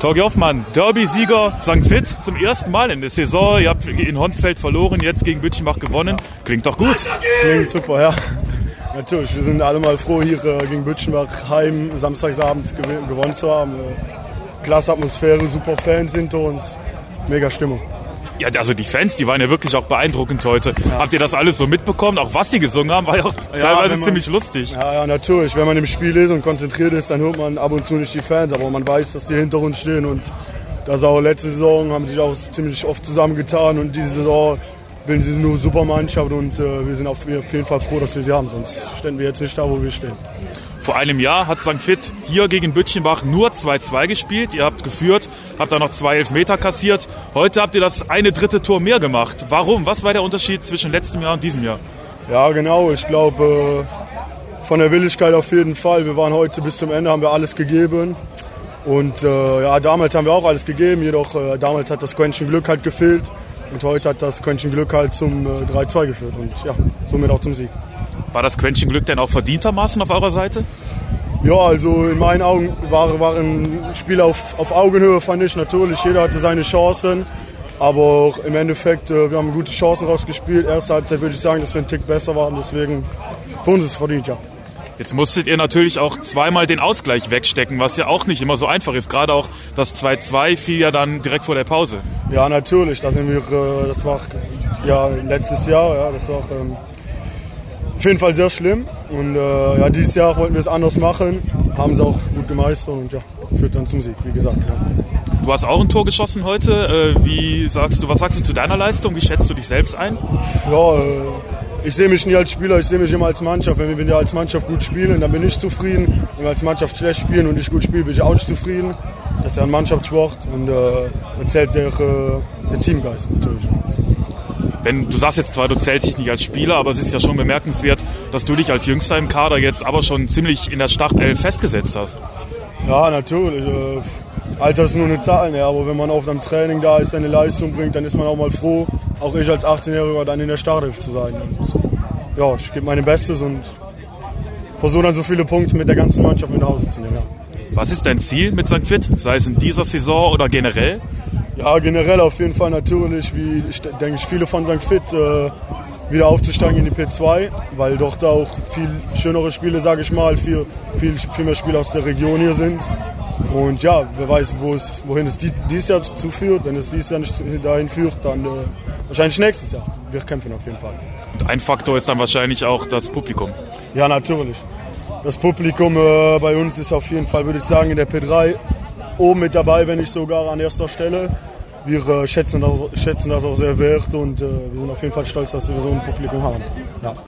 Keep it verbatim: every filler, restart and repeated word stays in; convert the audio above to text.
Torgi Hoffmann, Derby-Sieger Sankt Vith zum ersten Mal in der Saison. Ihr habt in Honsfeld verloren, jetzt gegen Bütchenbach gewonnen. Klingt doch gut. Klingt super, ja. Natürlich, wir sind alle mal froh, hier äh, gegen Bütchenbach heim samstagsabends gew- gewonnen zu haben. Äh, klasse Atmosphäre, super Fans hinter uns, mega Stimmung. Ja, also die Fans, die waren ja wirklich auch beeindruckend heute. Ja. Habt ihr das alles so mitbekommen? Auch was sie gesungen haben, war ja auch ja, teilweise man, ziemlich lustig. Ja, ja, natürlich. Wenn man im Spiel ist und konzentriert ist, dann hört man ab und zu nicht die Fans. Aber man weiß, dass die hinter uns stehen. Und das auch letzte Saison haben sich auch ziemlich oft zusammengetan. Und diese Saison bilden sie nur super Mannschaft. Und äh, wir sind auf jeden Fall froh, dass wir sie haben. Sonst ständen wir jetzt nicht da, wo wir stehen. Vor einem Jahr hat Sankt Vith hier gegen Bütchenbach nur zwei zwei gespielt. Ihr habt geführt, habt da noch zwei Elfmeter kassiert. Heute habt ihr das eine dritte Tor mehr gemacht. Warum? Was war der Unterschied zwischen letztem Jahr und diesem Jahr? Ja, genau. Ich glaube, von der Willigkeit auf jeden Fall. Wir waren heute bis zum Ende, haben wir alles gegeben. Und äh, ja, damals haben wir auch alles gegeben. Jedoch äh, damals hat das Quäntchen Glück halt gefehlt. Und heute hat das Quäntchen Glück halt zum äh, drei zwei geführt. Und ja, somit auch zum Sieg. War das Quäntchen Glück denn auch verdientermaßen auf eurer Seite? Ja, also in meinen Augen war, war ein Spiel auf, auf Augenhöhe, fand ich natürlich. Jeder hatte seine Chancen, aber auch im Endeffekt, wir haben gute Chancen rausgespielt. Erste Halbzeit würde ich sagen, dass wir einen Tick besser waren, deswegen für uns ist es verdient, ja. Jetzt musstet ihr natürlich auch zweimal den Ausgleich wegstecken, was ja auch nicht immer so einfach ist. Gerade auch das zwei zwei fiel ja dann direkt vor der Pause. Ja, natürlich. Das, sind wir, das war ja letztes Jahr, ja, das war ähm, auf jeden Fall sehr schlimm. Und äh, ja, dieses Jahr wollten wir es anders machen, haben sie auch gut gemeistert und ja, führt dann zum Sieg, wie gesagt. Ja. Du hast auch ein Tor geschossen heute. Wie sagst du, was sagst du zu deiner Leistung? Wie schätzt du dich selbst ein? Ja, äh, ich sehe mich nie als Spieler, ich sehe mich immer als Mannschaft. Wenn wir als Mannschaft gut spielen, dann bin ich zufrieden. Wenn wir als Mannschaft schlecht spielen und ich gut spiele, bin ich auch nicht zufrieden. Das ist ja ein Mannschaftssport und äh, da zählt der, äh, der Teamgeist natürlich. Wenn, du sagst jetzt zwar, du zählst dich nicht als Spieler, aber es ist ja schon bemerkenswert, dass du dich als Jüngster im Kader jetzt aber schon ziemlich in der Startelf festgesetzt hast. Ja, natürlich. Äh, Alter ist nur eine Zahl, ne? Aber wenn man auf einem Training da ist, seine Leistung bringt, dann ist man auch mal froh, auch ich als achtzehnjähriger dann in der Startelf zu sein. Und, ja, ich gebe mein Bestes und versuche dann so viele Punkte mit der ganzen Mannschaft mit nach Hause zu nehmen. Ja. Was ist dein Ziel mit Sankt Vith, sei es in dieser Saison oder generell? Ja, generell auf jeden Fall natürlich, wie ich denke ich, viele von Sankt Vith, äh, wieder aufzusteigen in die P zwei, weil doch da auch viel schönere Spiele, sage ich mal, viel, viel, viel mehr Spiele aus der Region hier sind. Und ja, wer weiß, wo es, wohin es dieses Jahr zuführt. Wenn es dieses Jahr nicht dahin führt, dann äh, wahrscheinlich nächstes Jahr. Wir kämpfen auf jeden Fall. Und ein Faktor ist dann wahrscheinlich auch das Publikum. Ja, natürlich. Das Publikum äh, bei uns ist auf jeden Fall, würde ich sagen, in der P drei oben mit dabei, wenn nicht sogar an erster Stelle. Wir äh, schätzen, das, schätzen das auch sehr wert und äh, wir sind auf jeden Fall stolz, dass wir so ein Publikum haben. Ja.